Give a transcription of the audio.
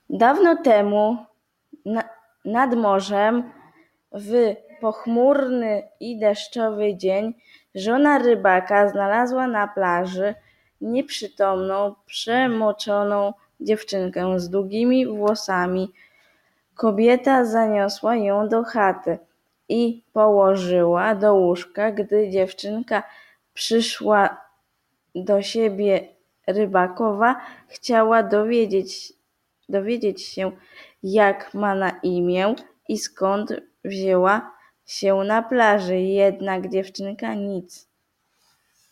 Dawno temu nad morzem w pochmurny i deszczowy dzień żona rybaka znalazła na plaży nieprzytomną, przemoczoną dziewczynkę z długimi włosami. Kobieta zaniosła ją do chaty i położyła do łóżka. Gdy dziewczynka przyszła do siebie, rybakowa chciała dowiedzieć się, jak ma na imię i skąd wzięła się na plaży, jednak dziewczynka nic